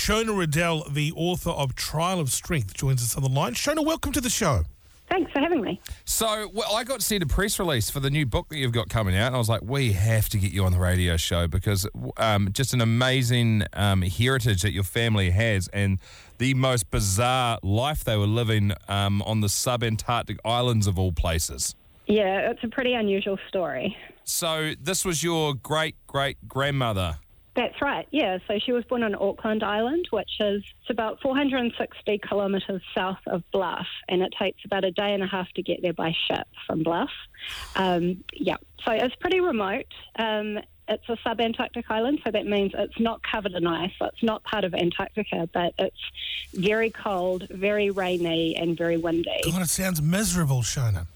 Shona Riddell, the author of Trial of Strength, joins us on the line. Shona, welcome to the show. Thanks for having me. So, I got sent a press release for the new book that you've got coming out, and I was like, we have to get you on the radio show because just an amazing heritage that your family has and the most bizarre life they were living on the subantarctic islands of all places. Yeah, it's a pretty unusual story. So, this was your great-great-grandmother. That's right, yeah. So she was born on Auckland Island, which is about 460 kilometres south of Bluff, and it takes about a day and a half to get there by ship from Bluff. So it's pretty remote. It's a subantarctic island, so that means it's not covered in ice, so it's not part of Antarctica, but it's very cold, very rainy, and very windy. God, it sounds miserable, Shona.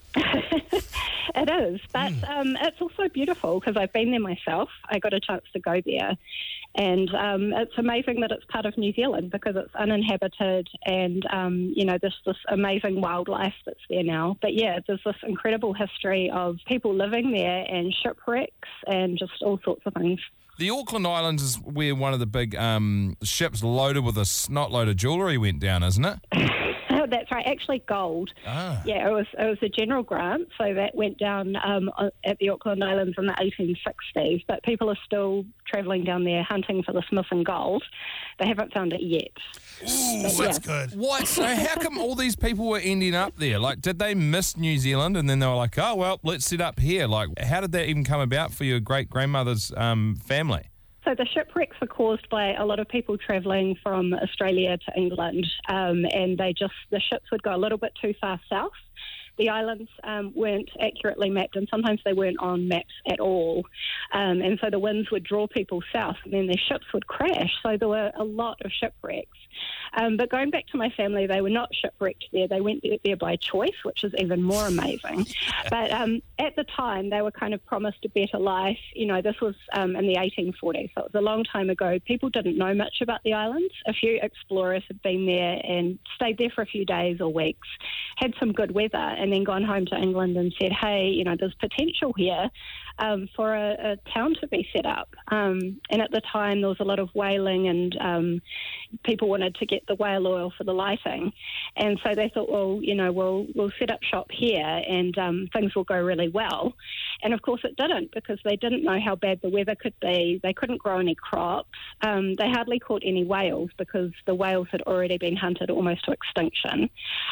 It is, but it's also beautiful because I've been there myself. I got a chance to go there, and it's amazing that it's part of New Zealand because it's uninhabited and, there's this amazing wildlife that's there now. But yeah, there's this incredible history of people living there and shipwrecks and just all sorts of things. The Auckland Islands is where one of the big ships loaded with a snot-load of jewellery went down, isn't it? Oh, that's right. Actually, gold. Ah. Yeah, it was a general grant, so that went down at the Auckland Islands in the 1860s. But people are still travelling down there hunting for this missing gold. They haven't found it yet. Ooh, that's good. What? So how come all these people were ending up there? Like, did they miss New Zealand and then they were like, oh, well, let's sit up here? Like, how did that even come about for your great-grandmother's family? So the shipwrecks were caused by a lot of people travelling from Australia to England, and the ships would go a little bit too far south. The islands weren't accurately mapped, and sometimes they weren't on maps at all. And so the winds would draw people south, and then their ships would crash. So there were a lot of shipwrecks. But going back to my family, they were not shipwrecked there. They went there by choice, which is even more amazing. But at the time, they were kind of promised a better life. You know, this was in the 1840s, so it was a long time ago. People didn't know much about the islands. A few explorers had been there and stayed there for a few days or weeks, had some good weather, and then gone home to England and said, hey, there's potential here for a town to be set up. And at the time, there was a lot of whaling and people wanted to get the whale oil for the lighting. And so they thought, well, we'll set up shop here and things will go really well. And of course it didn't, because they didn't know how bad the weather could be. They couldn't grow any crops. They hardly caught any whales because the whales had already been hunted almost to extinction.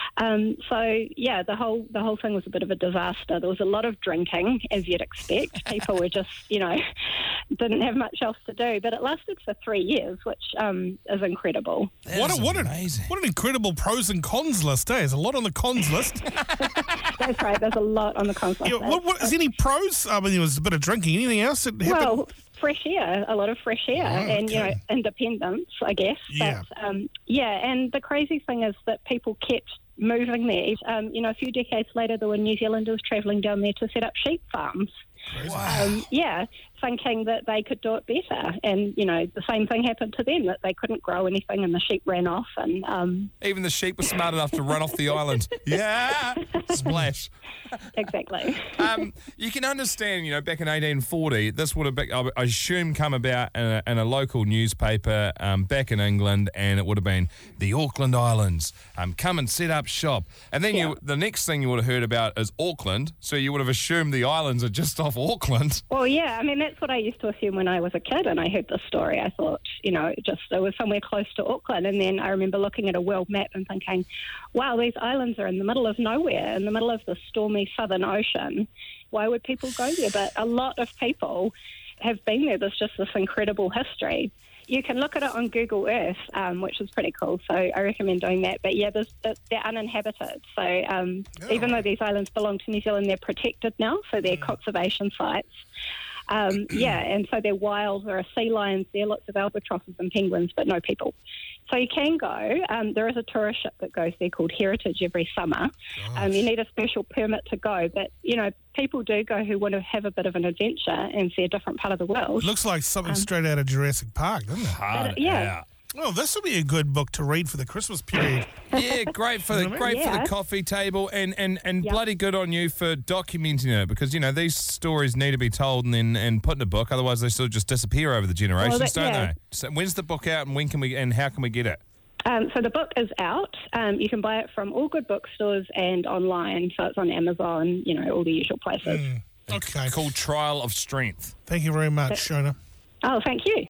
The whole thing was a bit of a disaster. There was a lot of drinking, as you'd expect. People were just, didn't have much else to do. But it lasted for 3 years, which is incredible. What an incredible pros and cons list, eh? There's a lot on the cons list. That's right. There's a lot on the cons list. What is any pros? I mean, there was a bit of drinking. Anything else that happened? Well, fresh air, a lot of fresh air, and independence, I guess. Yeah. But, and the crazy thing is that people kept moving there. A few decades later, there were New Zealanders travelling down there to set up sheep farms. Wow. Thinking that they could do it better. And, the same thing happened to them, that they couldn't grow anything and the sheep ran off. And even the sheep were smart enough to run off the island. Yeah! Splash. Exactly. You can understand, back in 1840, this would have been, I assume, come about in a local newspaper back in England, and it would have been the Auckland Islands. Come and set up shop. And then the next thing you would have heard about is Auckland, so you would have assumed the islands are just off Auckland. Well, yeah, I mean, that's what I used to assume when I was a kid and I heard this story. I thought, it was somewhere close to Auckland. And then I remember looking at a world map and thinking, wow, these islands are in the middle of nowhere, in the middle of the stormy Southern Ocean. Why would people go there? But a lot of people have been there. There's just this incredible history. You can look at it on Google Earth, which is pretty cool, so I recommend doing that. But yeah, they're uninhabited. So even though these islands belong to New Zealand, they're protected now, so they're conservation sites. And so they're wild. There are sea lions there, lots of albatrosses and penguins, but no people. So you can go. There is a tourist ship that goes there called Heritage every summer. You need a special permit to go, but, people do go who want to have a bit of an adventure and see a different part of the world. It looks like something straight out of Jurassic Park, doesn't it? Hard yeah. Well, this will be a good book to read for the Christmas period. Yeah, great for the Yeah. coffee table, and bloody good on you for documenting it, because these stories need to be told and put in a book. Otherwise, they sort of just disappear over the generations, don't they? So when's the book out, and when can we and how can we get it? So the book is out. You can buy it from all good bookstores and online. So it's on Amazon, all the usual places. Okay. Called Trial of Strength. Thank you very much, Shona. Oh, thank you.